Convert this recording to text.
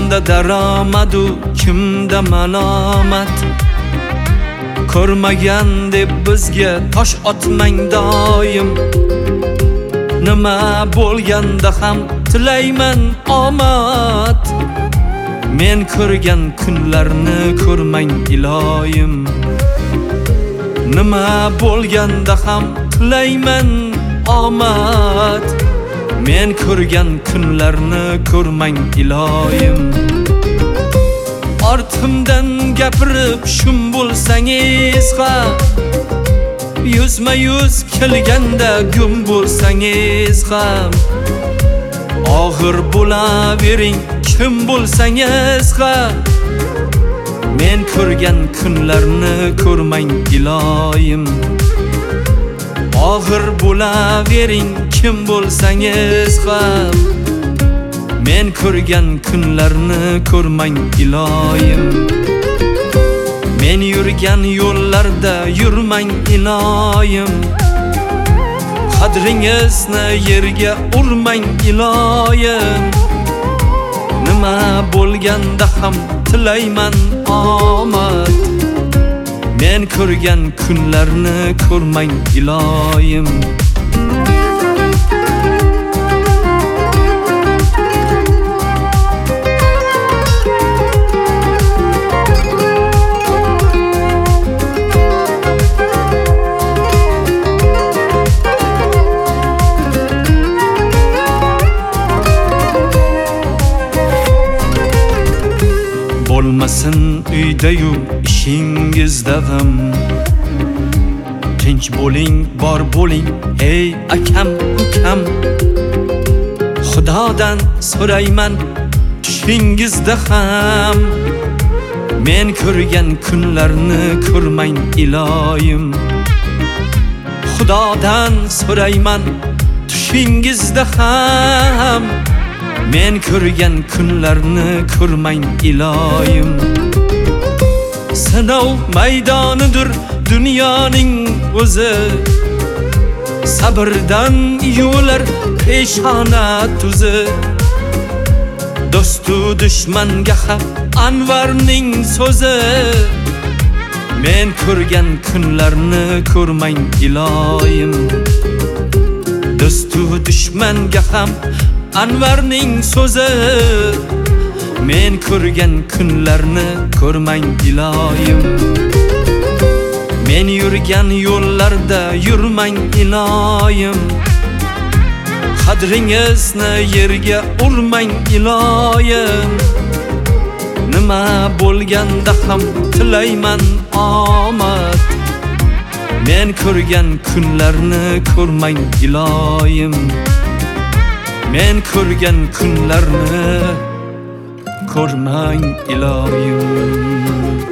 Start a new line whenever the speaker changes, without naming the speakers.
kimda daromadu kimda malomat. Ko'rmagan deb bizga tosh otmang doim. Nima bo'lganda ham tilayman omad. Men ko'rgan kunlarni ko'rmang iloyim. Nima bo'lganda ham tilayman omad. Men ko'rgan kunlarni ko'rmang iloyim. Ortimdan gapirib shum bo'lsangiz ham, yuzma-yuz kelganda gum bo'lsangiz ham, og'ir bo'lavering kim bo'lsangiz ham, men ko'rgan kunlarni ko'rmang iloyim. Og'ir bo'lavering kim bo'lsangiz ham, men ko'rgan kunlarni ko'rmang iloyim. Men yurgan yo'llarda yurmang iloyim. Qadringizni yerga urmang iloyim. Nima bo'lganda ham tilayman omad. Men ko'rgan kunlarni ko'rmang iloyim. Bo'lmasin uyda-yu ishingizda g'am. Tinch bo'ling, bor bo'ling, ey akam, ukam. Xudodan so'rayman tushingizda ham. Men ko'rgan kunlarni ko'rmang iloyim. Xudodan so'rayman tushingizda ham. Men ko'rgan kunlarni ko'rmang iloyim. Sinov maydonidir dunyoning o'zi. Sabrdan yo'lar peshona tuzi. Do'stu dushmanga haq Anvarning so'zi. Men ko'rgan kunlarni ko'rmang iloyim. Do'stu dushmanga ham Anvarning so'zi. Men ko'rgan kunlarni ko'rmang iloyim. Men yurgan yo'llarda yurmang iloyim. Qadringizni yerga urmang iloyim. Nima bo'lganda ham tilayman omad. Men ko'rgan kunlarni ko'rmang iloyim. Men ko'rgan kunlarni ko'rmang iloyim.